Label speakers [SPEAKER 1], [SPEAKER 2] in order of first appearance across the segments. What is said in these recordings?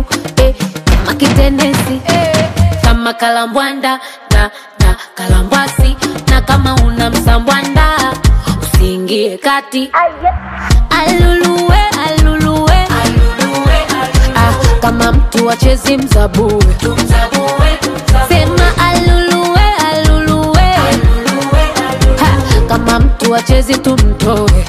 [SPEAKER 1] kirefu kama kitendensi kama kalambwanda na kalambwasi, na kama una msambwanda usiingie kati. Aluluwe, aluluwe, aluluwe, aluluwe. Kama mtu wachezi mzabue, sema aluluwe, aluluwe, aluluwe, aluluwe. Kama mtu wachezi tumtoe.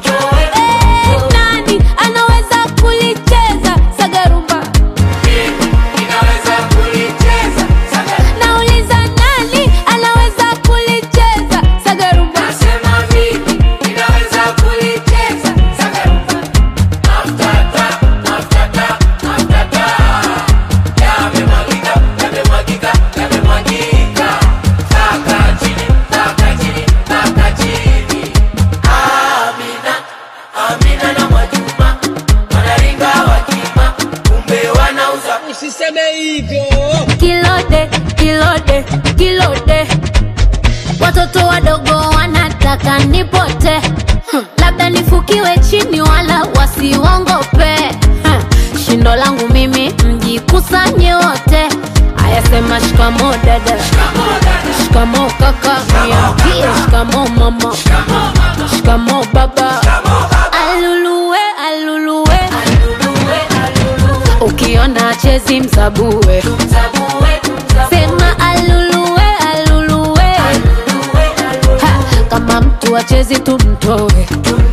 [SPEAKER 1] Nani anaweza kulicheza sagarumba? Ninaweza kulicheza sagarumba. Nauliza nani anaweza kulicheza sagarumba? Nasema mimi ninaweza kulicheza sagarumba. Maftata, maftata, maftata. Yamemwagika, yamemwagika, yamemwagika. Taka chini, taka chini, taka chini. Amina, Amina na Mwajuma wanaringa wakima, kumbe wanauza.
[SPEAKER 2] Usiseme hivyo.
[SPEAKER 1] Kilode, kilode, kilode. Watoto wadogo wanataka nipote, labda nifukiwe chini wala wasiwongope. Shindo langu mimi mjikusanye wote. Aya sema shikamo dada, shikamo kaka, niambie shikamo mama, shikamo baba. Aluluwe, aluluwe, aluluwe, aluluwe. Ukiona chezi mzabue, sema aluluwe, aluluwe, aluluwe, aluluwe. Kama mtu wachezi tumtoe.